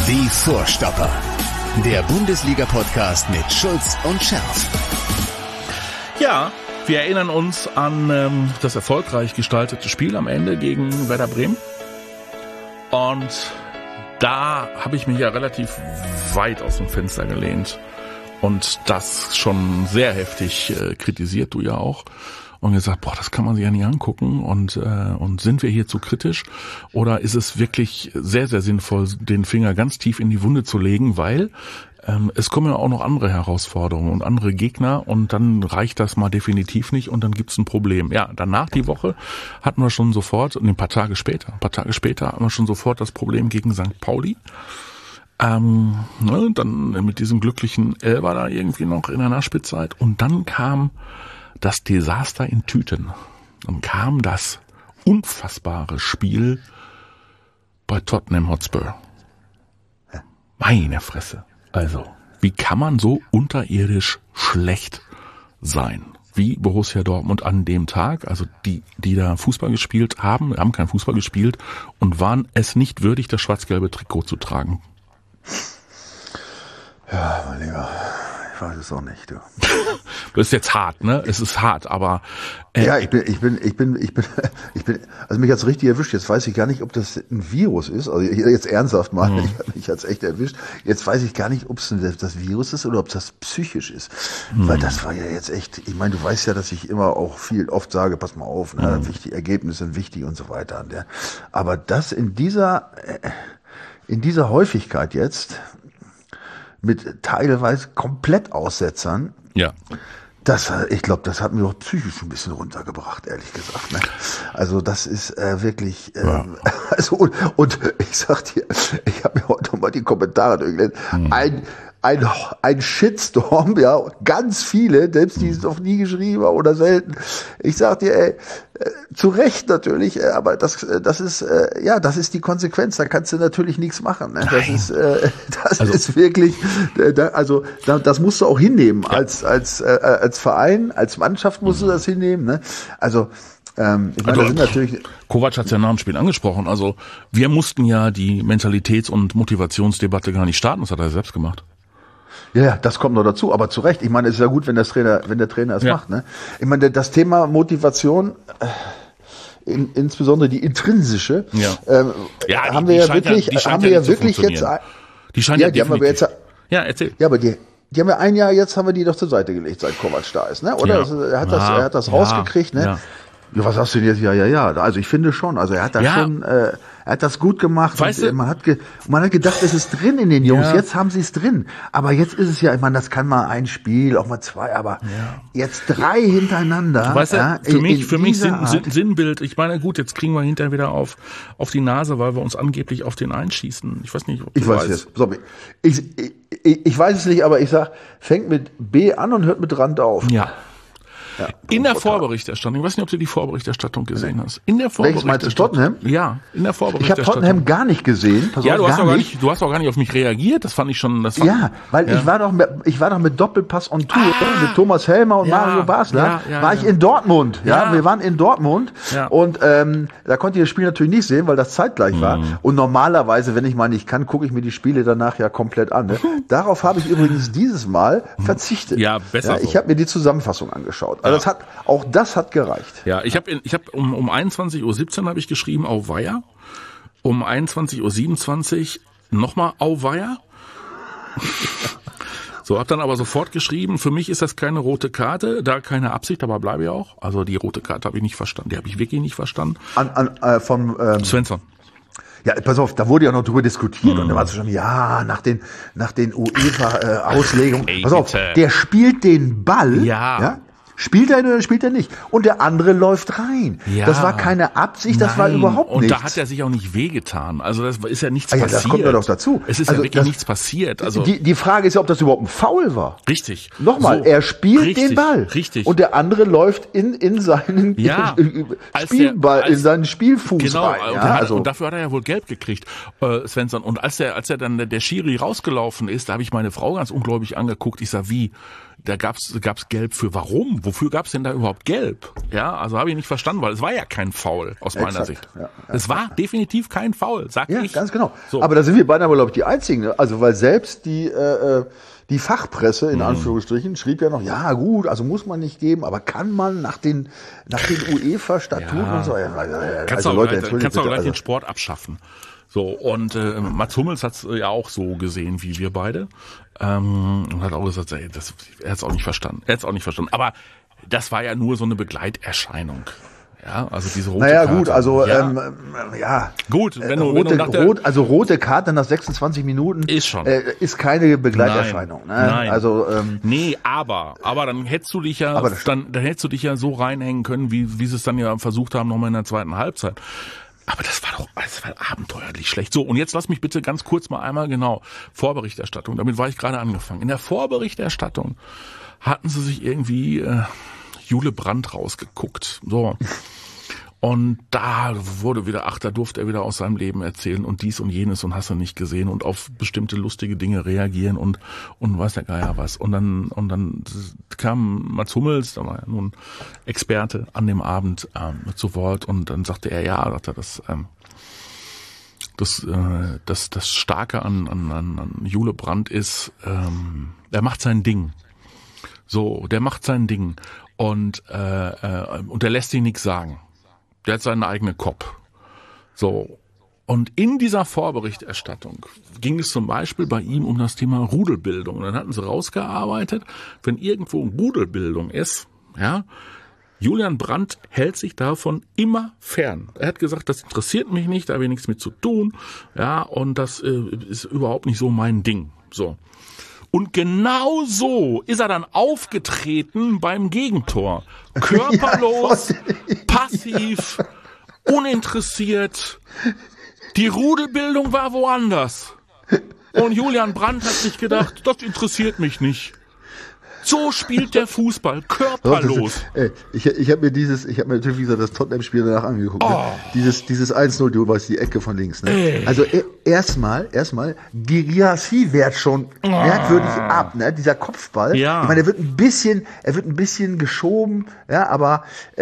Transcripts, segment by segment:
Die Vorstopper. Der Bundesliga-Podcast mit Schulz und Scherf. Ja, wir erinnern uns an das erfolgreich gestaltete Spiel am Ende gegen Werder Bremen. Und da habe ich mich ja relativ weit aus dem Fenster gelehnt und das schon sehr heftig kritisiert, du ja auch. Und gesagt, das kann man sich ja nicht angucken und sind wir hier zu kritisch oder ist es wirklich sehr, sehr sinnvoll, den Finger ganz tief in die Wunde zu legen, weil es kommen ja auch noch andere Herausforderungen und andere Gegner und dann reicht das mal definitiv nicht und dann gibt's ein Problem. Ja, danach die Woche hatten wir schon sofort, ein paar Tage später hatten wir schon sofort das Problem gegen St. Pauli. Dann mit diesem glücklichen Elfer da irgendwie noch in der Nachspielzeit und dann kam das Desaster in Tüten. Dann kam das unfassbare Spiel bei Tottenham Hotspur. Meine Fresse. Also, wie kann man so unterirdisch schlecht sein? Wie Borussia Dortmund an dem Tag, also die da Fußball gespielt haben keinen Fußball gespielt und waren es nicht würdig, das schwarz-gelbe Trikot zu tragen. Ja, mein Lieber, ich weiß es auch nicht, du. Das ist jetzt hart, ne? Es ist hart, aber ja, ich bin, also mich hat's richtig erwischt. Jetzt weiß ich gar nicht, ob das ein Virus ist. Also jetzt ernsthaft mal, mich hat's echt erwischt. Jetzt weiß ich gar nicht, ob es das Virus ist oder ob das psychisch ist. Weil das war ja jetzt echt, ich meine, du weißt ja, dass ich immer auch oft sage, pass mal auf, ne, wichtige Ergebnisse sind wichtig und so weiter. Ne? Aber das in dieser Häufigkeit jetzt, mit teilweise komplett Aussetzern, ja. Ich glaube, das hat mir auch psychisch ein bisschen runtergebracht, ehrlich gesagt. Ne? Also das ist wirklich, also und ich sag dir, ich habe mir heute mal die Kommentare durchgelesen. Ein Shitstorm, ja, ganz viele, selbst die es noch nie geschrieben haben oder selten. Ich sag dir, zu Recht natürlich, aber das ist die Konsequenz. Da kannst du natürlich nichts machen. Ne? Das ist wirklich, das musst du auch hinnehmen. Ja. Als Verein, als Mannschaft musst du das hinnehmen. Ne? Also, ich meine, das sind natürlich. Kovac hat es ja nach dem Spiel angesprochen. Also, wir mussten ja die Mentalitäts- und Motivationsdebatte gar nicht starten. Das hat er selbst gemacht. Ja, das kommt noch dazu, aber zu Recht. Ich meine, es ist ja gut, wenn der Trainer es macht. Ne? Ich meine, das Thema Motivation, insbesondere die intrinsische, haben wir ja wirklich jetzt. Die scheint ja, die haben wir jetzt. Ja, erzähl. Ja, aber die haben wir ein Jahr jetzt, haben wir die doch zur Seite gelegt, seit Kovac da ist, ne? Oder? Ja. Er hat das rausgekriegt, ne? Ja. Ja, was sagst du denn jetzt? Ja. Also ich finde schon. Also er hat das schon, er hat das gut gemacht. Weißt du, man hat gedacht, es ist drin in den Jungs. Ja. Jetzt haben sie es drin. Aber jetzt ist es ja, ich meine, das kann mal ein Spiel, auch mal zwei, aber jetzt 3 hintereinander. Weißt du, für mich Sinnbild. Ich meine, gut, jetzt kriegen wir hinterher wieder auf die Nase, weil wir uns angeblich auf den einschießen. Ich weiß nicht, ob du weißt. Ich weiß es nicht, aber ich sag, fängt mit B an und hört mit Rand auf. Ja. Ja, in der Vorberichterstattung, ich weiß nicht, ob du die Vorberichterstattung gesehen hast. In der Vorberichterstattung. Meinst du Tottenham? Ja, in der Vorberichterstattung. Ich habe Tottenham gar nicht gesehen. Du hast auch gar nicht auf mich reagiert. Das fand ich schon. Weil ich war doch mit Doppelpass on Tour mit Thomas Helmer und Mario Basler. War ich in Dortmund. Ja, wir waren in Dortmund und da konnte ich das Spiel natürlich nicht sehen, weil das zeitgleich war. Und normalerweise, wenn ich mal nicht kann, gucke ich mir die Spiele danach ja komplett an. Ne? Darauf habe ich übrigens dieses Mal verzichtet. Ja, besser. Ich habe mir die Zusammenfassung angeschaut. Also das hat gereicht. Ja, ich habe um 21:17 Uhr habe ich geschrieben, Auweia. Um 21:27 Uhr nochmal Auweia. So, hab dann aber sofort geschrieben, für mich ist das keine rote Karte, da keine Absicht, aber bleibe ich auch. Also die rote Karte habe ich nicht verstanden, die habe ich wirklich nicht verstanden. Von Svensson. Ja, pass auf, da wurde ja noch drüber diskutiert und da war es schon, nach den UEFA-Auslegungen. Pass auf, der spielt den Ball, spielt er oder spielt er nicht? Und der andere läuft rein. Ja. Das war keine Absicht, das war überhaupt nichts. Und da hat er sich auch nicht wehgetan. Also das ist ja nichts passiert. Das kommt ja doch dazu. Es ist ja wirklich nichts passiert. Also die Frage ist ja, ob das überhaupt ein Foul war. Richtig. Nochmal, er spielt den Ball. Richtig. Und der andere läuft in seinen Spielball, in seinen Spielfuß rein. Und dafür hat er ja wohl gelb gekriegt, Svensson. Und als er dann der Schiri rausgelaufen ist, da habe ich meine Frau ganz ungläubig angeguckt. Ich sag, wie? da gab's Gelb für warum? Wofür gab's denn da überhaupt Gelb? Ja, also habe ich nicht verstanden, weil es war ja kein Foul aus meiner Sicht. Ja. Es war definitiv kein Foul, sag ich. Ja, ganz genau. So. Aber da sind wir beide aber, glaube ich, die Einzigen. Ne? Also weil selbst die Fachpresse, in Anführungsstrichen, schrieb ja noch, ja gut, also muss man nicht geben, aber kann man nach den UEFA-Statuten und so. Kannst du auch gleich den Sport abschaffen. So, und Mats Hummels hat's ja auch so gesehen wie wir beide. Und hat auch gesagt, er hat's auch nicht verstanden. Aber das war ja nur so eine Begleiterscheinung. Ja, also diese rote Karte. Gut, also Gut, wenn du rote Karte nach 26 Minuten ist keine Begleiterscheinung. Nein. Also aber dann hättest du dich ja dann hättest du dich ja so reinhängen können, wie sie es dann ja versucht haben nochmal in der zweiten Halbzeit. Aber das war abenteuerlich schlecht. So, und jetzt lass mich bitte ganz kurz mal einmal Vorberichterstattung. Damit war ich gerade angefangen. In der Vorberichterstattung hatten sie sich irgendwie Jule Brandt rausgeguckt. So. Und da da durfte er wieder aus seinem Leben erzählen und dies und jenes und hast du nicht gesehen und auf bestimmte lustige Dinge reagieren und weiß der Geier was. Und dann kam Mats Hummels, da war ja nun Experte an dem Abend zu Wort und dann sagte er, das Starke an Jule Brandt ist, er macht sein Ding. So, der macht sein Ding und der lässt sich nichts sagen. Der hat seinen eigenen Kopf. So. Und in dieser Vorberichterstattung ging es zum Beispiel bei ihm um das Thema Rudelbildung. Und dann hatten sie rausgearbeitet, wenn irgendwo Rudelbildung ist, ja, Julian Brandt hält sich davon immer fern. Er hat gesagt, das interessiert mich nicht, da habe ich nichts mit zu tun, ja, und das ist überhaupt nicht so mein Ding. So. Und genau so ist er dann aufgetreten beim Gegentor. Körperlos, passiv, uninteressiert. Die Rudelbildung war woanders. Und Julian Brandt hat sich gedacht, das interessiert mich nicht. So spielt der Fußball, körperlos. Ich habe mir natürlich, wie gesagt, das Tottenham-Spiel danach angeguckt. Ne? Dieses 1-0, du weißt, die Ecke von links. Ne? Also erstmal, Guirassy wehrt schon merkwürdig ab, ne? Dieser Kopfball. Ja. Ich meine, er wird ein bisschen geschoben, ja, aber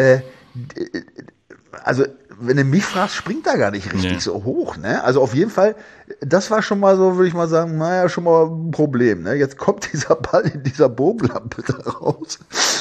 also wenn du mich fragst, springt er gar nicht richtig so hoch, ne? Also auf jeden Fall, das war schon mal so, würde ich mal sagen, schon mal ein Problem, ne? Jetzt kommt dieser Ball in dieser Bogenlampe da raus.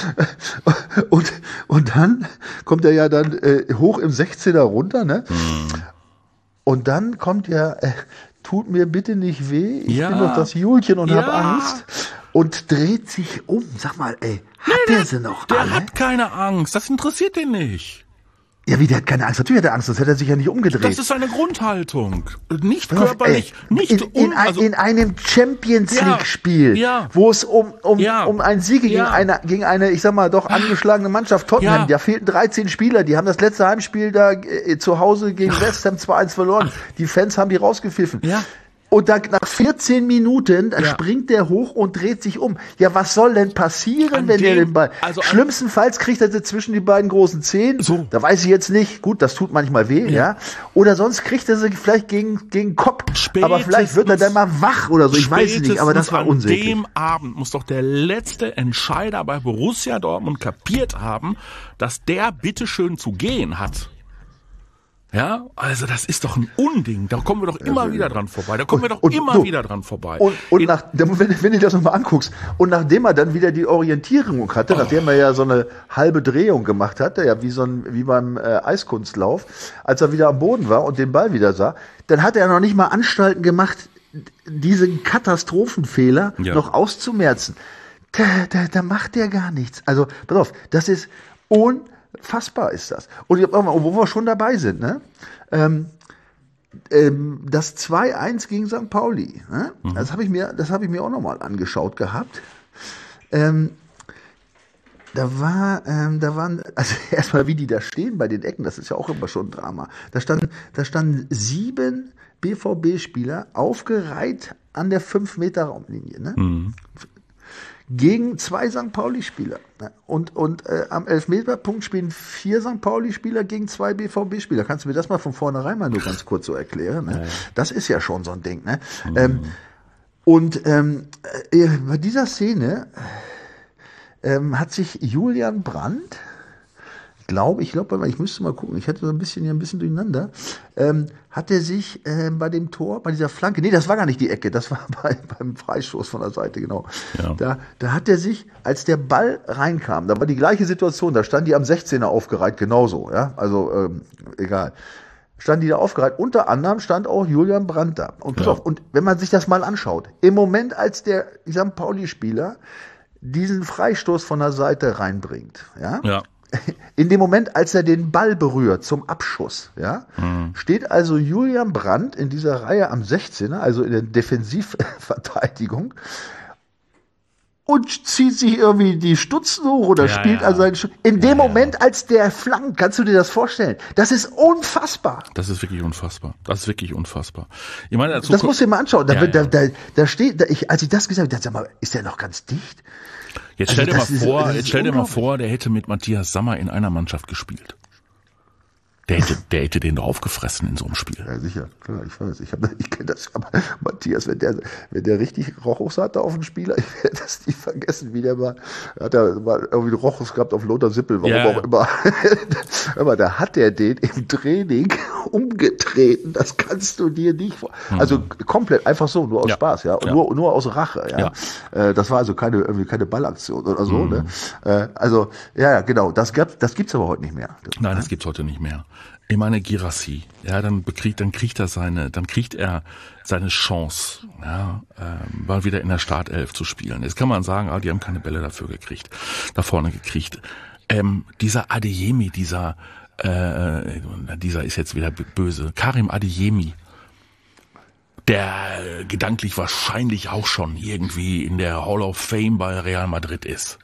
Und dann kommt er ja dann hoch im 16er runter, ne? Und dann kommt tut mir bitte nicht weh, ich bin doch das Julchen und hab Angst. Und dreht sich um. Sag mal, hat der sie noch alle? Der hat keine Angst, das interessiert den nicht. Ja, wie, der hat keine Angst. Natürlich hat er Angst, sonst hätte er sich ja nicht umgedreht. Das ist seine Grundhaltung. Nicht körperlich, in einem Champions-League-Spiel, wo es um einen Sieg gegen eine, ich sag mal, doch angeschlagene Mannschaft Tottenham, da fehlten 13 Spieler, die haben das letzte Heimspiel da zu Hause gegen West Ham 2-1 verloren. Die Fans haben die rausgepfiffen. Ja. Und dann nach 14 Minuten springt der hoch und dreht sich um. Ja, was soll denn passieren, wenn der den Ball... Schlimmstenfalls kriegt er sie zwischen die beiden großen Zehen. So. Da weiß ich jetzt nicht. Gut, das tut manchmal weh, ja. Oder sonst kriegt er sie vielleicht gegen Kopf. Aber vielleicht wird er dann mal wach oder so. Ich weiß es nicht, aber das war unsäglich. An dem Abend muss doch der letzte Entscheider bei Borussia Dortmund kapiert haben, dass der bitteschön zu gehen hat. Ja, also das ist doch ein Unding. Da kommen wir doch immer wieder dran vorbei. Und wenn du das nochmal anguckst, und nachdem er dann wieder die Orientierung hatte, nachdem er ja so eine halbe Drehung gemacht hatte, ja wie beim Eiskunstlauf, als er wieder am Boden war und den Ball wieder sah, dann hat er noch nicht mal Anstalten gemacht, diesen Katastrophenfehler noch auszumerzen. Da macht der gar nichts. Also, pass auf, das ist unfassbar ist das. Und wo wir schon dabei sind, ne? Das 2-1 gegen St. Pauli, ne? Das habe ich mir auch nochmal angeschaut gehabt. Da waren, also erstmal wie die da stehen bei den Ecken, das ist ja auch immer schon ein Drama. Da standen 7 BVB-Spieler aufgereiht an der 5-Meter-Raumlinie, ne? Gegen 2 St. Pauli-Spieler. Und am Elfmeterpunkt spielen 4 St. Pauli-Spieler gegen 2 BVB-Spieler. Kannst du mir das mal von vornherein mal nur ganz kurz so erklären? Ne? Das ist ja schon so ein Ding. Ne? Bei dieser Szene, hat sich Julian Brandt, ich müsste mal gucken, ich hatte so ein bisschen durcheinander, hat er sich bei dem Tor, bei dieser Flanke, nee, das war gar nicht die Ecke, das war beim Freistoß von der Seite, genau. Ja. Da hat er sich, als der Ball reinkam, da war die gleiche Situation, da stand die am 16er aufgereiht, genauso, ja, also egal. Standen die da aufgereiht, unter anderem stand auch Julian Brandt da. Und pass auf, und wenn man sich das mal anschaut, im Moment, als der St. Pauli-Spieler diesen Freistoß von der Seite reinbringt, ja. In dem Moment, als er den Ball berührt zum Abschuss, ja, steht also Julian Brandt in dieser Reihe am 16er, also in der Defensivverteidigung, und zieht sich irgendwie die Stutzen hoch oder spielt also seinen in dem Moment, als der flankt, kannst du dir das vorstellen? Das ist unfassbar. Das ist wirklich unfassbar. Ich meine, das musst du dir mal anschauen. Da steht, als ich das gesagt habe, dachte ich, sag mal, ist der noch ganz dicht? Jetzt stell dir mal vor, der hätte mit Matthias Sammer in einer Mannschaft gespielt. Der hätte den doch aufgefressen in so einem Spiel. Ja, sicher, klar, ich weiß. Ich kenne das, aber Matthias, wenn der richtig Rochus hatte auf dem Spieler, ich werde das nie vergessen, wie der war. Hat er mal irgendwie Rochus gehabt auf Lothar Sippel, warum auch immer. Aber da hat der den im Training umgetreten, das kannst du dir nicht vorstellen. Also komplett, einfach so, nur aus Spaß, ja. Nur aus Rache, ja. Das war also keine Ballaktion oder so, ne. Also, ja, genau, das gibt's aber heute nicht mehr. Nein, das gibt's heute nicht mehr. Ich meine, Guirassy, ja, dann kriegt er seine Chance, ja, mal wieder in der Startelf zu spielen. Jetzt kann man sagen, die haben keine Bälle da vorne gekriegt. Dieser Adeyemi, dieser ist jetzt wieder böse, Karim Adeyemi, der gedanklich wahrscheinlich auch schon irgendwie in der Hall of Fame bei Real Madrid ist.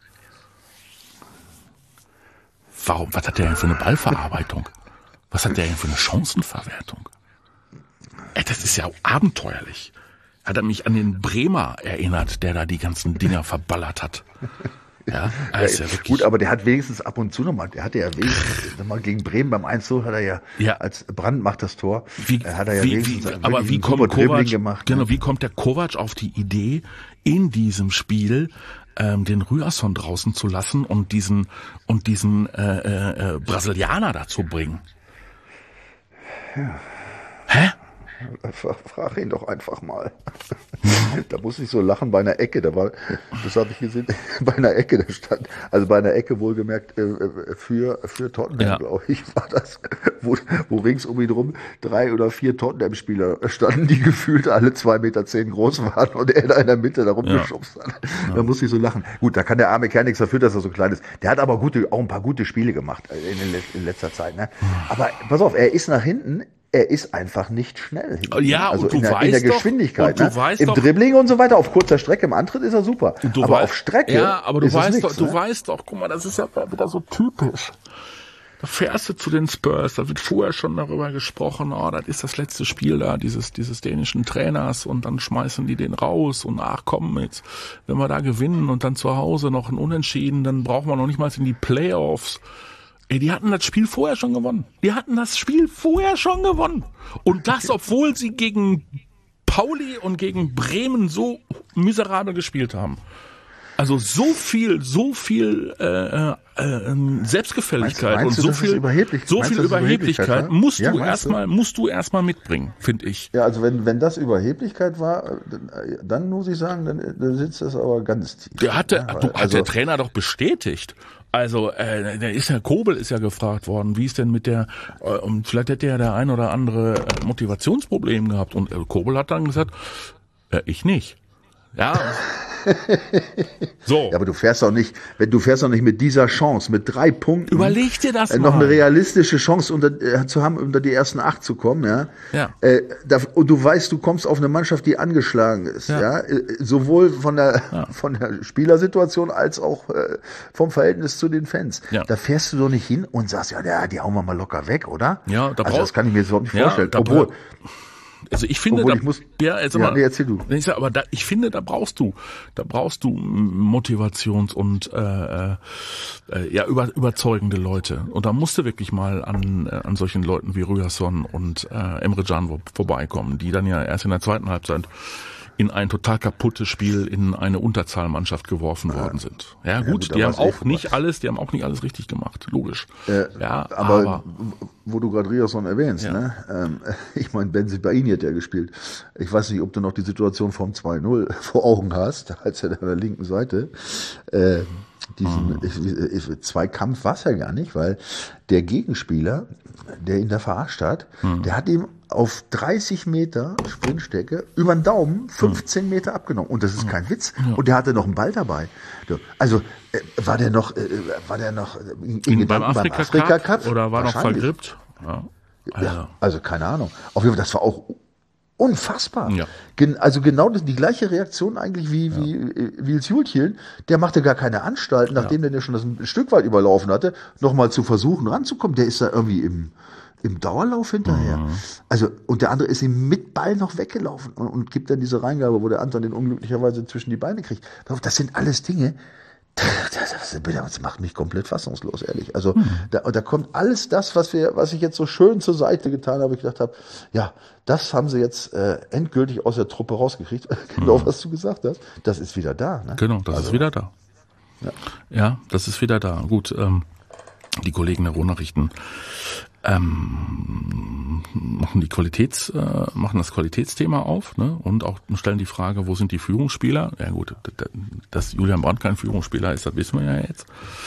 Was hat der denn für eine Ballverarbeitung? Was hat der denn für eine Chancenverwertung? Das ist ja abenteuerlich. Hat er mich an den Bremer erinnert, der da die ganzen Dinger verballert hat. Ja, also ja, gut, aber der hat wenigstens ab und zu nochmal, gegen Bremen beim 1-0 hat er ja, als Brandt macht das Tor, wie kommt der Kovac auf die Idee, in diesem Spiel den Ryerson draußen zu lassen und diesen Brasilianer dazu bringen? Ja. Hä? Frag ihn doch einfach mal. Da muss ich so lachen bei einer Ecke. Das habe ich gesehen, bei einer Ecke, da stand, also bei einer Ecke wohlgemerkt für Tottenham, glaube ich, war das, wo rings um ihn rum 3 oder 4 Tottenham-Spieler standen, die gefühlt alle 2,10 Meter groß waren und er da in der Mitte da rumgeschubst hat. Da muss ich so lachen. Gut, da kann der arme Kerl nichts dafür, dass er so klein ist. Der hat aber auch ein paar gute Spiele gemacht in letzter Zeit. Ne? Aber pass auf, er ist nach hinten. Er ist einfach nicht schnell. Ja, also und in der Geschwindigkeit. Im Dribbling und so weiter, auf kurzer Strecke, im Antritt ist er super. Aber auf Strecke. Ja, aber du weißt doch, guck mal, das ist ja wieder so typisch. Da fährst du zu den Spurs, da wird vorher schon darüber gesprochen, das ist das letzte Spiel da, dieses dänischen Trainers, und dann schmeißen die den raus und komm jetzt, wenn wir da gewinnen und dann zu Hause noch ein Unentschieden, dann brauchen wir noch nicht mal in die Playoffs. Die hatten das Spiel vorher schon gewonnen. Und das, obwohl sie gegen Pauli und gegen Bremen so miserabel gespielt haben. Also so viel Selbstgefälligkeit und so viel Überheblichkeit musst du erstmal mitbringen, finde ich. Ja, also wenn das Überheblichkeit war, dann muss ich sagen, dann sitzt das aber ganz tief. Hat der Trainer doch bestätigt. Also, Kobel ist ja gefragt worden, wie ist denn mit der, vielleicht hätte ja der ein oder andere Motivationsproblem gehabt, und Kobel hat dann gesagt, ich nicht. Ja. So. Ja, aber du fährst doch nicht mit dieser Chance, mit 3 Punkten. Überleg dir das mal. Noch eine realistische Chance zu haben, unter die ersten 8 zu kommen, ja. Und du weißt, du kommst auf eine Mannschaft, die angeschlagen ist, ja. Sowohl von der Spielersituation als auch vom Verhältnis zu den Fans. Ja. Da fährst du doch nicht hin und sagst, die hauen wir mal locker weg, oder? Ja, das kann ich mir jetzt überhaupt nicht vorstellen. Also ich finde, erzähl du. Ich finde, da brauchst du Motivations- und überzeugende Leute. Und da musst du wirklich mal an solchen Leuten wie Ryerson und Emre Can vorbeikommen, die dann ja erst in der zweiten Halbzeit in ein total kaputtes Spiel in eine Unterzahlmannschaft geworfen worden sind. Ja gut, die haben auch nicht alles richtig gemacht, logisch. Aber wo du gerade Riasson erwähnst, ne? Ich meine, Bensebaini hat ja gespielt. Ich weiß nicht, ob du noch die Situation vom 2-0 vor Augen hast, als er da an der linken Seite Zweikampf war es ja gar nicht, weil der Gegenspieler, der ihn da verarscht hat, der hat ihm auf 30 Meter Sprintstrecke über den Daumen 15 Meter abgenommen. Und das ist kein Witz. Und der hatte noch einen Ball dabei. Also war der noch beim Afrika Cup oder war noch vergrippt? Ja, also keine Ahnung. Auf jeden Fall, das war auch unfassbar. Ja. Also genau die gleiche Reaktion eigentlich wie Wils Jultjen. Der machte gar keine Anstalten, nachdem der schon das ein Stück weit überlaufen hatte, nochmal zu versuchen ranzukommen. Der ist da irgendwie im Dauerlauf hinterher. Also, und der andere ist ihm mit Ball noch weggelaufen und gibt dann diese Reingabe, wo der Anton den unglücklicherweise zwischen die Beine kriegt. Das sind alles Dinge, das macht mich komplett fassungslos, ehrlich. Also da kommt alles das, was ich jetzt so schön zur Seite getan habe. Ich gedacht habe, ja, das haben sie jetzt endgültig aus der Truppe rausgekriegt. Genau, was du gesagt hast. Das ist wieder da. Ne? Genau, das ist wieder da. Ja, das ist wieder da. Gut, die Kollegen der Ruhrnachrichten machen das Qualitätsthema auf, ne? Und auch stellen die Frage, wo sind die Führungsspieler? Ja gut, dass Julian Brandt kein Führungsspieler ist, das wissen wir ja jetzt.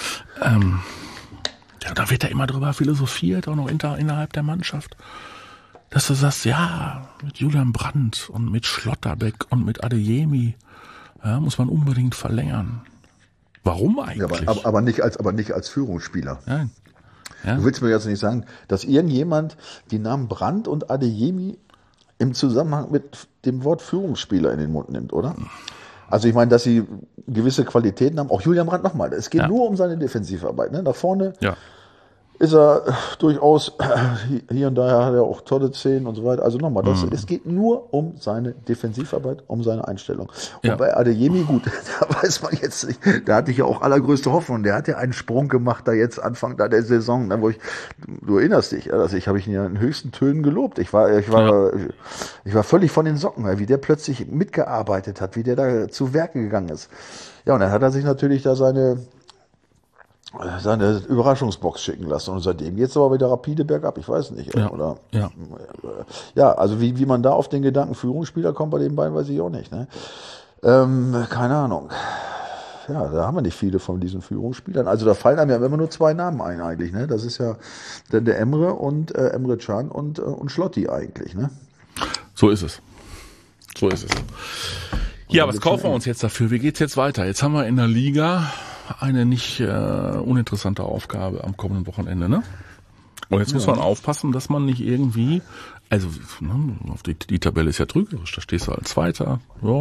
Da wird ja immer drüber philosophiert, auch noch innerhalb der Mannschaft, dass du sagst, ja, mit Julian Brandt und mit Schlotterbeck und mit Adeyemi muss man unbedingt verlängern. Warum eigentlich? Ja, aber nicht als Führungsspieler. Nein. Ja. Du willst mir jetzt nicht sagen, dass irgendjemand die Namen Brandt und Adeyemi im Zusammenhang mit dem Wort Führungsspieler in den Mund nimmt, oder? Also ich meine, dass sie gewisse Qualitäten haben. Auch Julian Brandt nochmal. Es geht nur um seine Defensivarbeit. Ne? Nach vorne ist er durchaus, hier und da hat er auch tolle Szenen und so weiter. Also nochmal, es geht nur um seine Defensivarbeit, um seine Einstellung. Und bei Adeyemi, gut, da weiß man jetzt nicht, da hatte ich ja auch allergrößte Hoffnung. Der hat ja einen Sprung gemacht, da jetzt Anfang der Saison, ne, du erinnerst dich, also ich habe ihn ja in höchsten Tönen gelobt. Ich war völlig von den Socken, wie der plötzlich mitgearbeitet hat, wie der da zu Werke gegangen ist. Ja, und dann hat er sich natürlich da seine Überraschungsbox schicken lassen. Und seitdem geht's aber wieder rapide bergab. Ich weiß nicht. Oder? Ja, also wie man da auf den Gedanken Führungsspieler kommt bei den beiden, weiß ich auch nicht. Ne? Keine Ahnung. Ja, da haben wir nicht viele von diesen Führungsspielern. Also da fallen einem ja immer nur zwei Namen ein eigentlich. Ne? Das ist ja der Emre und Emre Can und Schlotti eigentlich. Ne? So ist es. Ja, was kaufen wir uns jetzt dafür? Wie geht's jetzt weiter? Jetzt haben wir in der Liga eine nicht uninteressante Aufgabe am kommenden Wochenende, ne? Und jetzt muss man aufpassen, dass man nicht irgendwie, also die Tabelle ist ja trügerisch, da stehst du als Zweiter,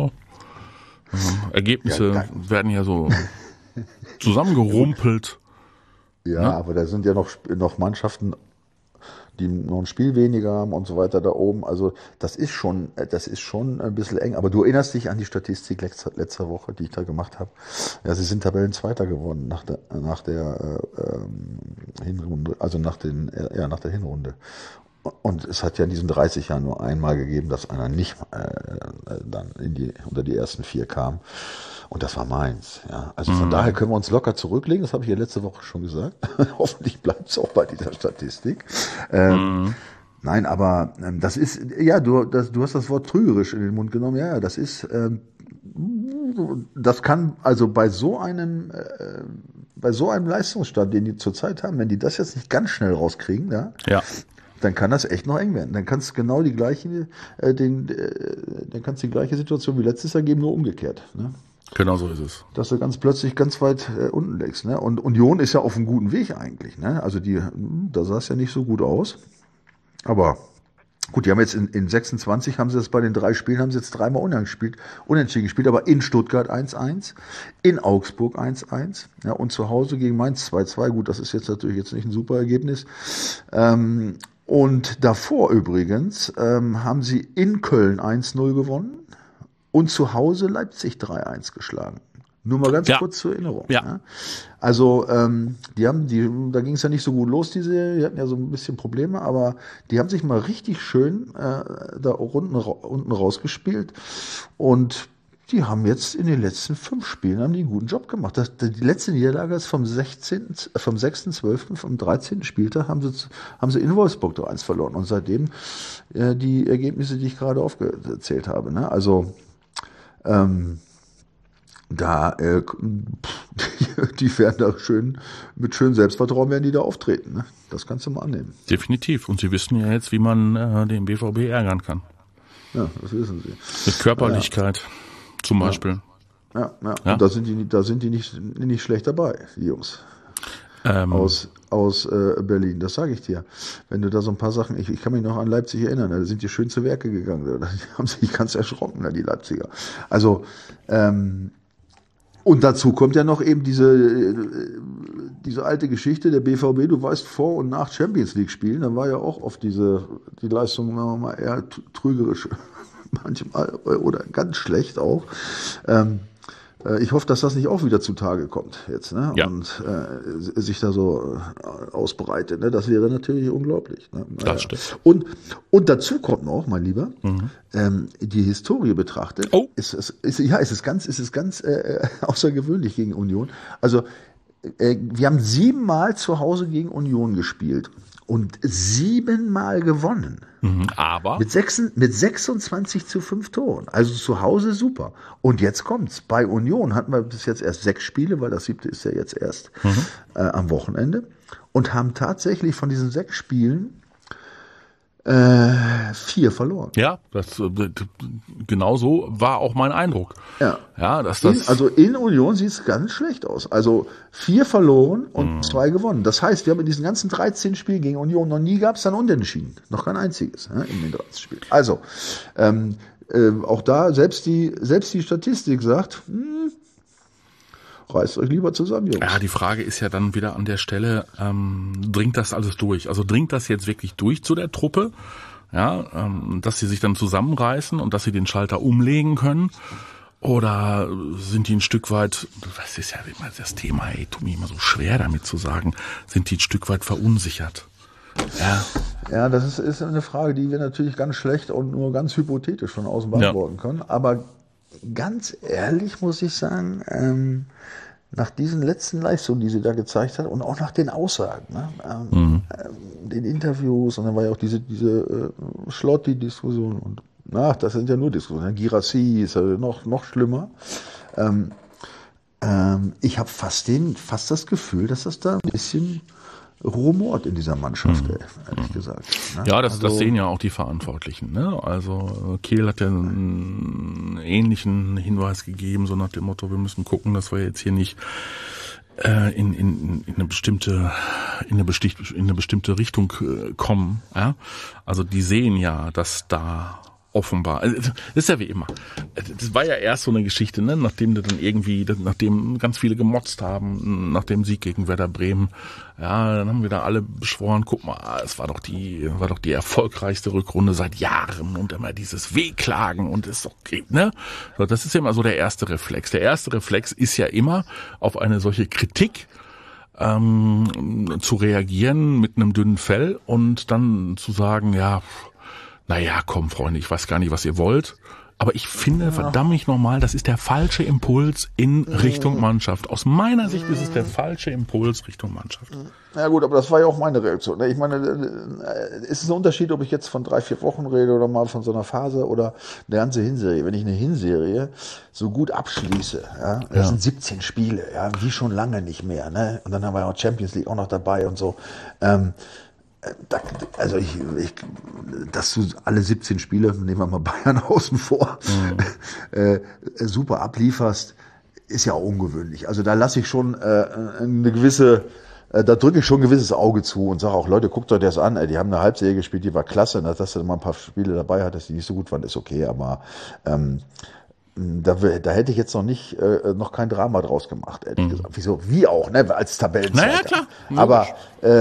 Ergebnisse werden ja so zusammengerumpelt. Ja, ne? Aber da sind ja noch Mannschaften, die noch ein Spiel weniger haben und so weiter da oben. Also das ist schon ein bisschen eng. Aber du erinnerst dich an die Statistik letzter Woche, die ich da gemacht habe. Ja, sie sind Tabellenzweiter geworden nach der Hinrunde, also nach der Hinrunde. Und es hat ja in diesen 30 Jahren nur einmal gegeben, dass einer nicht dann unter die ersten 4 kam. Und das war Mainz. Ja. Also von daher können wir uns locker zurücklegen. Das habe ich ja letzte Woche schon gesagt. Hoffentlich bleibt es auch bei dieser Statistik. Nein, aber das ist, ja, du hast das Wort trügerisch in den Mund genommen. Ja, das ist, das kann also bei so einem Leistungsstand, den die zurzeit haben, wenn die das jetzt nicht ganz schnell rauskriegen, dann kann das echt noch eng werden. Dann kannst du genau die gleiche Situation wie letztes Jahr geben, nur umgekehrt. Ne? Genau so ist es. Dass du ganz plötzlich ganz weit unten legst. Ne? Und Union ist ja auf einem guten Weg eigentlich. Ne? Also da sah es ja nicht so gut aus. Aber gut, die haben jetzt in 26 haben sie das bei den 3 Spielen, haben sie jetzt 3-mal unentschieden gespielt, aber in Stuttgart 1-1, in Augsburg 1-1, ja, und zu Hause gegen Mainz 2-2. Gut, das ist jetzt natürlich jetzt nicht ein super Ergebnis. Und davor übrigens haben sie in Köln 1-0 gewonnen und zu Hause Leipzig 3-1 geschlagen. Nur mal ganz kurz zur Erinnerung. Ja. Ja. Also da ging es ja nicht so gut los, die hatten ja so ein bisschen Probleme, aber die haben sich mal richtig schön da unten rausgespielt und die haben jetzt in den letzten 5 Spielen einen guten Job gemacht. Die letzte Niederlage ist vom 6.12., vom 13. Spieltag haben sie in Wolfsburg 3-1 verloren und seitdem die Ergebnisse, die ich gerade aufgezählt habe. Ne? Also die werden da mit schön Selbstvertrauen werden die da auftreten. Ne? Das kannst du mal annehmen. Definitiv. Und sie wissen ja jetzt, wie man den BVB ärgern kann. Ja, das wissen sie. Mit Körperlichkeit zum Beispiel. Ja. Und da sind die nicht schlecht dabei, die Jungs. Aus Berlin, das sage ich dir. Wenn du da so ein paar Sachen, ich kann mich noch an Leipzig erinnern, da sind die schön zu Werke gegangen, da haben sich ganz erschrocken, die Leipziger. Also, und dazu kommt ja noch eben diese alte Geschichte der BVB, du weißt, vor und nach Champions League spielen, da war ja auch oft die Leistung, sagen wir mal, eher trügerisch, manchmal oder ganz schlecht auch. Ich hoffe, dass das nicht auch wieder zutage kommt jetzt, ne? Ja. Und sich da so ausbreitet. Ne? Das wäre natürlich unglaublich. Ne? Naja. Das stimmt. Und dazu kommt noch, mein Lieber, die Historie betrachtet, ist es ganz außergewöhnlich gegen Union. Also wir haben 7-mal zu Hause gegen Union gespielt und 7-mal gewonnen. Aber mit 26 zu 5 Toren. Also zu Hause super. Und jetzt kommt's. Bei Union hatten wir bis jetzt erst 6 Spiele, weil das 7. ist ja jetzt erst am Wochenende. Und haben tatsächlich von diesen 6 Spielen 4 verloren. Ja, genau so war auch mein Eindruck. Ja. Also in Union sieht es ganz schlecht aus. Also 4 verloren und 2 gewonnen. Das heißt, wir haben in diesen ganzen 13 Spielen gegen Union noch nie gab es dann Unentschieden. Noch kein einziges in den 13 Spielen. Also auch da, selbst die Statistik sagt, reißt euch lieber zusammen, Jungs. Ja, die Frage ist ja dann wieder an der Stelle, dringt das alles durch? Also dringt das jetzt wirklich durch zu der Truppe? Ja, dass sie sich dann zusammenreißen und dass sie den Schalter umlegen können? Oder sind die ein Stück weit, das ist ja immer das Thema, tut mir immer so schwer damit zu sagen, sind die ein Stück weit verunsichert? Ja, das ist eine Frage, die wir natürlich ganz schlecht und nur ganz hypothetisch von außen beantworten können. Aber ganz ehrlich muss ich sagen, nach diesen letzten Leistungen, die sie da gezeigt hat und auch nach den Aussagen, den Interviews, und dann war ja auch diese Schlotti-Diskussion und das sind ja nur Diskussionen. Girassi ist ja noch schlimmer. Ich habe fast das Gefühl, dass das da ein bisschen rumort in dieser Mannschaft, ehrlich gesagt. Ne? Ja, das sehen ja auch die Verantwortlichen. Ne? Also Kehl hat ja einen ähnlichen Hinweis gegeben, so nach dem Motto, wir müssen gucken, dass wir jetzt hier nicht in eine bestimmte Richtung kommen. Ja? Also die sehen ja, dass da offenbar. Das ist ja wie immer. Das war ja erst so eine Geschichte, ne? Nachdem ganz viele gemotzt haben, nach dem Sieg gegen Werder Bremen. Ja, dann haben wir da alle beschworen, guck mal, es war doch die erfolgreichste Rückrunde seit Jahren und immer dieses Wehklagen und ist okay, ne? So, das ist ja immer so der erste Reflex. Der erste Reflex ist ja immer auf eine solche Kritik zu reagieren mit einem dünnen Fell und dann zu sagen, naja, komm, Freunde, ich weiß gar nicht, was ihr wollt. Aber ich finde, verdammt nochmal, das ist der falsche Impuls in Richtung Mannschaft. Aus meiner Sicht ist es der falsche Impuls Richtung Mannschaft. Ja gut, aber das war ja auch meine Reaktion. Ich meine, es ist ein Unterschied, ob ich jetzt von 3-4 Wochen rede oder mal von so einer Phase oder eine ganze Hinserie. Wenn ich eine Hinserie so gut abschließe, das sind 17 Spiele, wie schon lange nicht mehr. Ne? Und dann haben wir auch Champions League auch noch dabei und so. Also dass du alle 17 Spiele, nehmen wir mal Bayern außen vor, super ablieferst, ist ja auch ungewöhnlich. Also da lasse ich schon da drücke ich schon ein gewisses Auge zu und sage auch, Leute, guckt euch das an, die haben eine Halbserie gespielt, die war klasse, und dass du mal ein paar Spiele dabei hattest, die nicht so gut waren, ist okay, aber da hätte ich jetzt noch kein Drama draus gemacht, ehrlich gesagt. Wieso? Wie auch, ne, als Tabellenzweiter. Naja, klar.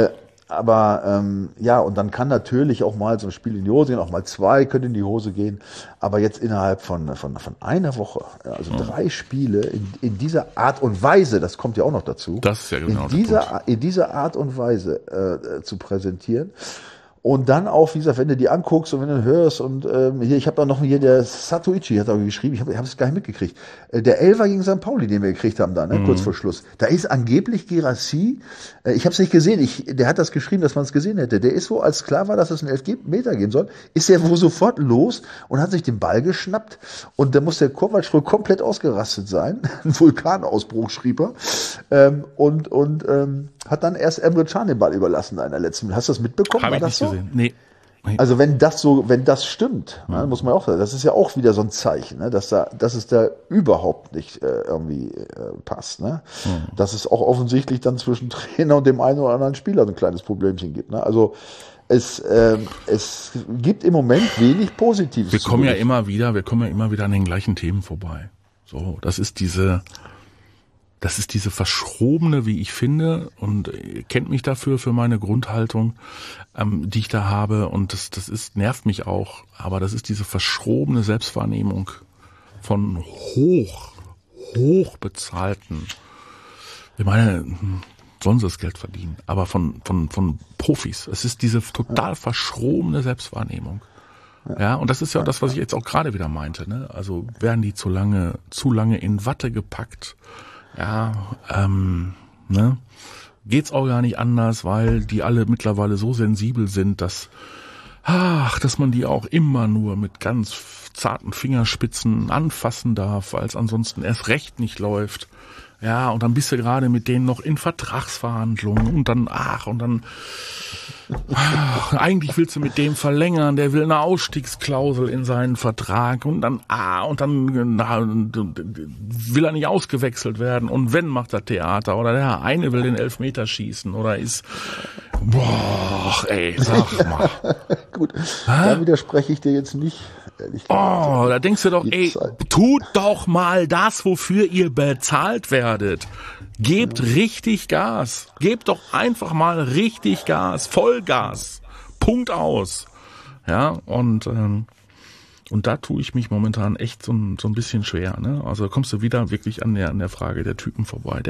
Aber und dann kann natürlich auch mal so ein Spiel in die Hose gehen, auch mal 2 können in die Hose gehen. Aber jetzt innerhalb von einer Woche, also 3 Spiele in dieser Art und Weise, das kommt ja auch noch dazu, das ist ja genau in dieser Art und Weise zu präsentieren. Und dann auch, wie gesagt, wenn du die anguckst und wenn du hörst und hier, ich habe auch noch hier, der Satoichi hat auch geschrieben, ich hab es gar nicht mitgekriegt, der Elfer gegen St. Pauli, den wir gekriegt haben da, ne, kurz vor Schluss, da ist angeblich Girassi, ich habe es nicht gesehen, der hat das geschrieben, dass man es gesehen hätte, der ist wohl, als klar war, dass es einen 11 Meter gehen soll, ist er wohl sofort los und hat sich den Ball geschnappt und da muss der Kovac wohl komplett ausgerastet sein, ein Vulkanausbruch, schrieb er, und hat dann erst Emre Can den Ball überlassen in der letzten. Hast du das mitbekommen? Habe ich nicht gesehen. Nee. Also wenn das stimmt, ne, muss man auch sagen, das ist ja auch wieder so ein Zeichen, ne, dass es da überhaupt nicht irgendwie passt, ne? Dass es auch offensichtlich dann zwischen Trainer und dem einen oder anderen Spieler so ein kleines Problemchen gibt, ne? Also es gibt im Moment wenig Positives. Wir kommen ja immer wieder an den gleichen Themen vorbei. So, das ist diese verschrobene, wie ich finde, und ihr kennt mich dafür, für meine Grundhaltung, die ich da habe, und das nervt mich auch, aber das ist diese verschrobene Selbstwahrnehmung von hoch bezahlten, ich meine, sollen sie das Geld verdienen, aber von Profis. Es ist diese total verschrobene Selbstwahrnehmung. Ja, und das ist ja das, was ich jetzt auch gerade wieder meinte, ne? Also werden die zu lange in Watte gepackt. Ja, ne? Geht's auch gar nicht anders, weil die alle mittlerweile so sensibel sind, dass man die auch immer nur mit ganz zarten Fingerspitzen anfassen darf, weil es ansonsten erst recht nicht läuft. Ja, und dann bist du gerade mit denen noch in Vertragsverhandlungen und dann eigentlich willst du mit dem verlängern, der will eine Ausstiegsklausel in seinen Vertrag und dann will er nicht ausgewechselt werden und wenn, macht er Theater oder der eine will den Elfmeter schießen oder ist, sag mal. Gut, da widerspreche ich dir jetzt nicht. Da denkst du doch, tut doch mal das, wofür ihr bezahlt werdet. Gebt richtig Gas. Gebt doch einfach mal richtig Gas. Vollgas. Punkt aus. Ja, und da tue ich mich momentan echt so ein bisschen schwer, ne? Also da kommst du wieder wirklich an der Frage der Typen vorbei.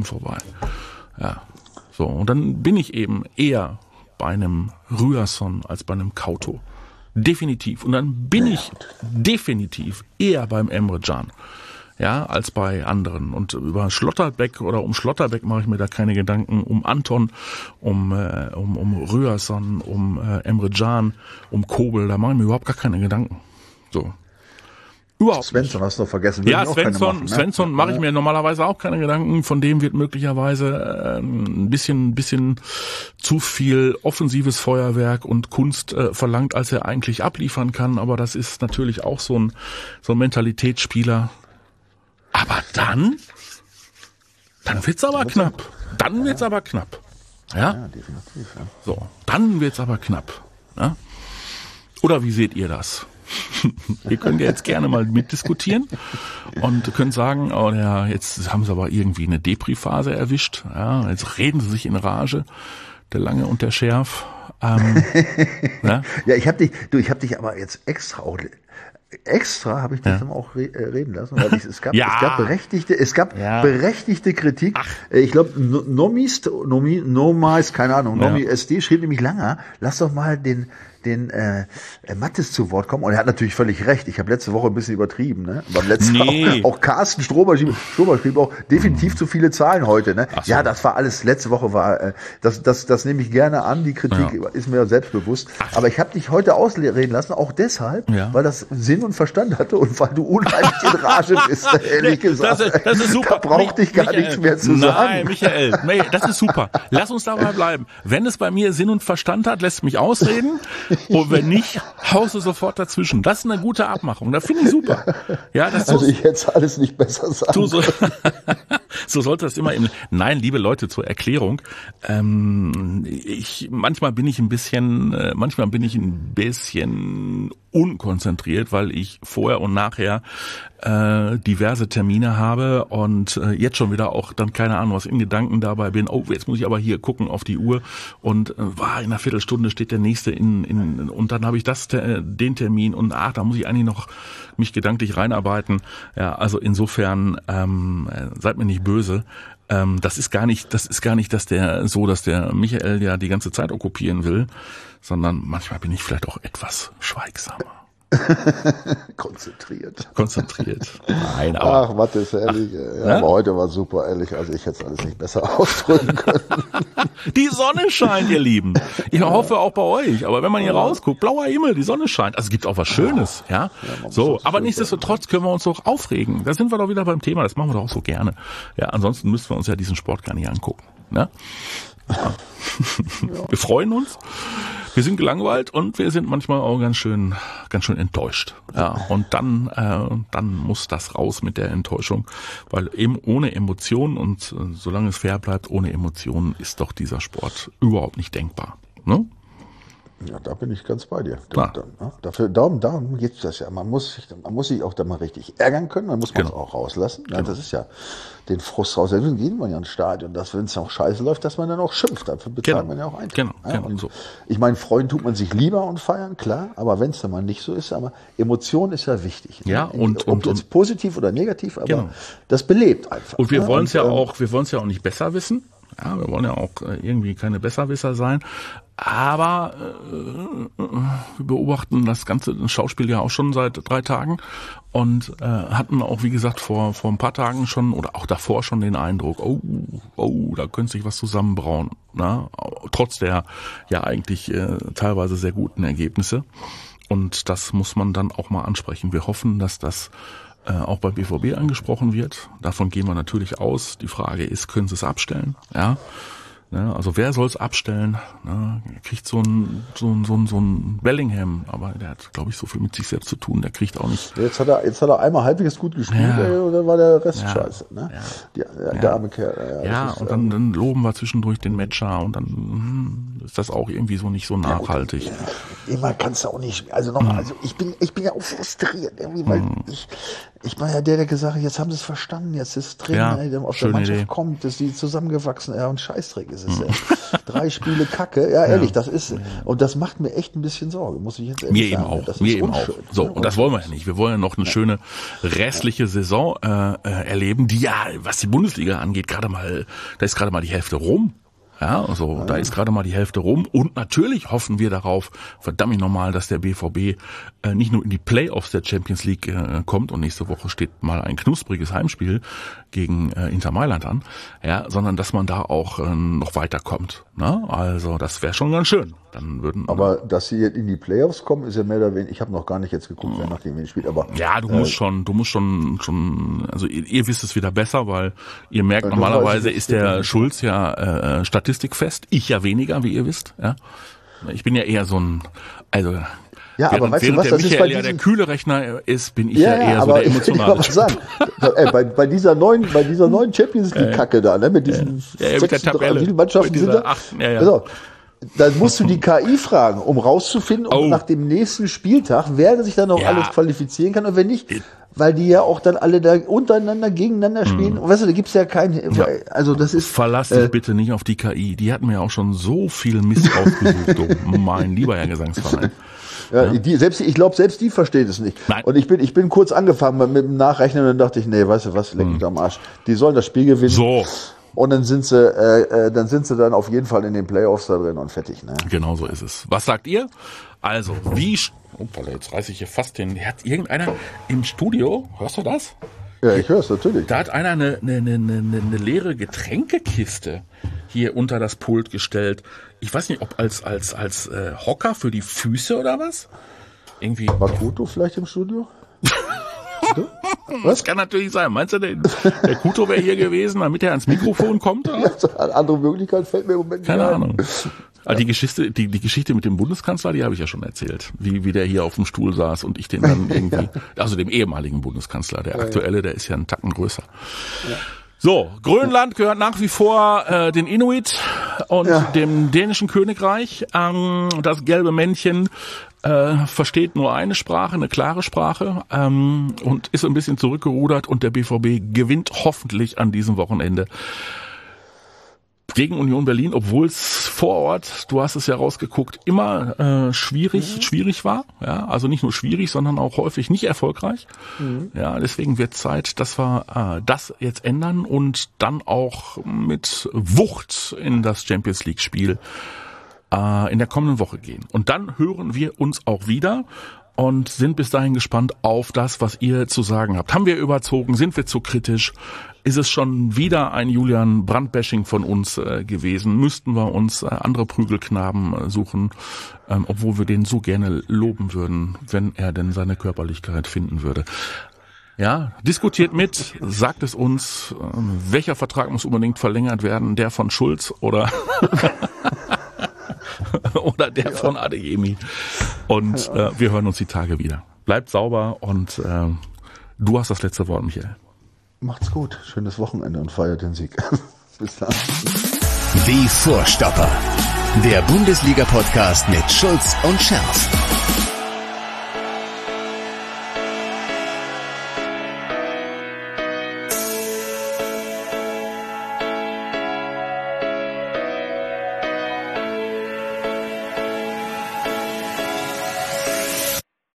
Ja. So, und dann bin ich eben eher bei einem Ryerson als bei einem Kauto. Definitiv. Und dann bin ich definitiv eher beim Emre Can, ja, als bei anderen. Und über Schlotterbeck oder um Schlotterbeck mache ich mir da keine Gedanken. Um Anton, um Ryerson, um Emre Can, um Kobel, da mache ich mir überhaupt gar keine Gedanken. So. Überhaupt Svensson nicht. Hast du noch vergessen. Ja, Svensson mache ich mir normalerweise auch keine Gedanken. Von dem wird möglicherweise ein bisschen zu viel offensives Feuerwerk und Kunst verlangt, als er eigentlich abliefern kann. Aber das ist natürlich auch so ein Mentalitätsspieler. Aber dann wird's aber knapp. Dann wird's aber knapp. Ja, definitiv. Ja. So, dann wird's aber knapp. Ja? Oder wie seht ihr das? Ihr könnt ja jetzt gerne mal mitdiskutieren und könnt sagen, jetzt haben sie aber irgendwie eine Depri-Phase erwischt. Ja, jetzt reden sie sich in Rage, der Lange und der Schärf. Ja, ich hab dich aber jetzt extra habe ich dich dann auch reden lassen, weil es gab berechtigte Kritik. Ach. Ich glaube, Nomis, keine Ahnung, Nomi SD schrieb nämlich lange, lass doch mal den Mattes zu Wort kommen. Und er hat natürlich völlig recht. Ich habe letzte Woche ein bisschen übertrieben, ne? Beim letzten Mal auch Carsten Strober schrieb auch definitiv zu viele Zahlen heute, ne? So. Ja, das war alles, letzte Woche war, das nehme ich gerne an, die Kritik ist mir selbstbewusst. Ach. Aber ich habe dich heute ausreden lassen, auch deshalb, weil das Sinn und Verstand hatte und weil du unheimlich in Rage bist, ehrlich gesagt. Das ist super. Da braucht dich gar nichts mehr zu sagen. Nein, Michael, das ist super. Lass uns dabei bleiben. Wenn es bei mir Sinn und Verstand hat, lässt mich ausreden. Und wenn nicht, haust du sofort dazwischen. Das ist eine gute Abmachung. Das finde ich super. Ja, das also ich hätte es alles nicht besser sagen können. So sollte das immer Nein, liebe Leute, zur Erklärung. Manchmal bin ich ein bisschen unkonzentriert, weil ich vorher und nachher diverse Termine habe und jetzt schon wieder auch dann keine Ahnung was in Gedanken dabei bin. Oh, jetzt muss ich aber hier gucken auf die Uhr und in einer Viertelstunde steht der nächste und dann habe ich den Termin und da muss ich eigentlich noch mich gedanklich reinarbeiten. Ja, also insofern seid mir nicht böse. Das ist gar nicht, dass der Michael ja die ganze Zeit okkupieren will, sondern manchmal bin ich vielleicht auch etwas schweigsamer. Konzentriert. Nein, aber. Ach, Mathis, ehrlich. Aber heute war super, ehrlich. Also ich hätte es alles nicht besser ausdrücken können. Die Sonne scheint, ihr Lieben. Ich hoffe auch bei euch. Aber wenn man hier rausguckt, blauer Himmel, die Sonne scheint. Also es gibt auch was Schönes, ja. So, aber nichtsdestotrotz können wir uns doch aufregen. Da sind wir doch wieder beim Thema. Das machen wir doch auch so gerne. Ja, ansonsten müssten wir uns ja diesen Sport gar nicht angucken, ne? Ja. Wir freuen uns, wir sind gelangweilt und wir sind manchmal auch ganz schön enttäuscht. Ja, und dann muss das raus mit der Enttäuschung, weil eben ohne Emotionen und solange es fair bleibt, ohne Emotionen ist doch dieser Sport überhaupt nicht denkbar. Ne? Ja, da bin ich ganz bei dir. Darum geht das ja. Man muss sich auch da mal richtig ärgern können, dann muss man es auch rauslassen. Ja, das ist ja den Frust raus. Deswegen geht man ja ins Stadion, dass wenn es auch scheiße läuft, dass man dann auch schimpft. Dafür bezahlt man ja auch Eintritt. Genau, so. Ich meine, freuen tut man sich lieber und feiern, klar, aber wenn es dann mal nicht so ist, aber Emotion ist ja wichtig. Ja, ob jetzt positiv oder negativ, aber das belebt einfach. Und wir wollen es ja auch nicht besser wissen. Ja, wir wollen ja auch irgendwie keine Besserwisser sein. Aber wir beobachten das ganze Schauspiel ja auch schon seit 3 Tagen und hatten auch, wie gesagt, vor ein paar Tagen schon oder auch davor schon den Eindruck, da könnte sich was zusammenbrauen. Na? Trotz der ja eigentlich teilweise sehr guten Ergebnisse. Und das muss man dann auch mal ansprechen. Wir hoffen, dass das auch beim BVB angesprochen wird. Davon gehen wir natürlich aus. Die Frage ist, können sie es abstellen? Ja. Also wer soll es abstellen? Kriegt so ein Bellingham, aber der hat, glaube ich, so viel mit sich selbst zu tun. Der kriegt auch nicht. Jetzt hat er einmal halbwegs gut gespielt, und dann war der Rest scheiße. Ne? Der arme Kerl. Und dann loben wir zwischendurch den Matcher und dann ist das auch irgendwie so nicht so nachhaltig. Immer kannst du auch nicht. Also nochmal, also ich bin ja auch frustriert irgendwie, weil ich war ja der gesagt hat, jetzt haben sie es verstanden, jetzt ist es drin, der auf der Mannschaft Idee. Kommt, dass die zusammengewachsen, und Scheißdreck ist es. 3 Spiele Kacke, ehrlich, das ist, und das macht mir echt ein bisschen Sorge, muss ich jetzt ehrlich sagen. Mir eben auch. So, und das wollen wir ja nicht. Wir wollen ja noch eine schöne restliche Saison erleben, die was die Bundesliga angeht, da ist gerade mal die Hälfte rum. Ja, also da ist gerade mal die Hälfte rum und natürlich hoffen wir darauf, verdammt nochmal, dass der BVB nicht nur in die Playoffs der Champions League kommt und nächste Woche steht mal ein knuspriges Heimspiel gegen Inter Mailand an, sondern dass man da auch noch weiterkommt. Ne? Also das wäre schon ganz schön. Aber dass sie jetzt in die Playoffs kommen, ist ja mehr oder weniger, ich habe noch gar nicht jetzt geguckt, wer nach dem spielt, aber... Ja, du musst schon, also ihr wisst es wieder besser, weil ihr merkt, normalerweise ist der Schulz ja statistikfest, ich ja weniger, wie ihr wisst. Ja? Ich bin ja eher so ein, aber weißt du was, der Michael ja der kühle Rechner ist, bin ich ja eher so der emotionale. Ich sagen, bei dieser neuen Champions League Kacke da, ne, mit diesen mit der Tabelle, wie viele Mannschaften sind da? Also, dann musst du die KI fragen, um rauszufinden, ob nach dem nächsten Spieltag, wer sich dann noch alles qualifizieren kann und wenn nicht, weil die ja auch dann alle da untereinander, gegeneinander spielen. Und weißt du, da gibt's ja keinen, also das ist... Verlass dich bitte nicht auf die KI, die hat mir auch schon so viel Mist ausgesucht, mein lieber Herr Gesangsverein. Ich glaube, selbst die versteht es nicht. Nein. Und ich bin kurz angefangen mit dem Nachrechnen und dann dachte ich, nee, weißt du was, leck mich am Arsch. Die sollen das Spiel gewinnen. So. Und dann sind sie dann auf jeden Fall in den Playoffs da drin und fertig, ne? Genau so ist es. Was sagt ihr? Also, jetzt reiße ich hier fast hat irgendeiner im Studio, hörst du das? Ja, ich höre es natürlich. Da hat einer eine leere Getränkekiste hier unter das Pult gestellt. Ich weiß nicht, ob als Hocker für die Füße oder was? Irgendwie. War Kuto vielleicht im Studio? Was? Kann natürlich sein. Meinst du, der Kuto wäre hier gewesen, damit er ans Mikrofon kommt? Eine andere Möglichkeit fällt mir im Moment nicht ein. Keine Ahnung. Also die Geschichte mit dem Bundeskanzler, die habe ich ja schon erzählt. Wie der hier auf dem Stuhl saß und ich den dann irgendwie, also dem ehemaligen Bundeskanzler, der aktuelle, der ist ja einen Tacken größer. Ja. So, Grönland gehört nach wie vor den Inuit und dem dänischen Königreich. Das gelbe Männchen versteht nur eine Sprache, eine klare Sprache, und ist ein bisschen zurückgerudert, und der BVB gewinnt hoffentlich an diesem Wochenende gegen Union Berlin, obwohl es vor Ort, du hast es ja rausgeguckt, immer schwierig war. Ja, also nicht nur schwierig, sondern auch häufig nicht erfolgreich. Ja, deswegen wird Zeit, dass wir das jetzt ändern und dann auch mit Wucht in das Champions League Spiel in der kommenden Woche gehen. Und dann hören wir uns auch wieder und sind bis dahin gespannt auf das, was ihr zu sagen habt. Haben wir überzogen? Sind wir zu kritisch? Ist es schon wieder ein Julian Brandt-Bashing von uns gewesen? Müssten wir uns andere Prügelknaben suchen, obwohl wir den so gerne loben würden, wenn er denn seine Körperlichkeit finden würde? Ja, diskutiert mit, sagt es uns, welcher Vertrag muss unbedingt verlängert werden, der von Schulz oder oder der von Adeyemi. Und wir hören uns die Tage wieder. Bleibt sauber und du hast das letzte Wort, Michael. Macht's gut. Schönes Wochenende und feiert den Sieg. Bis dann. Die Vorstopper. Der Bundesliga-Podcast mit Schulz und Scherf.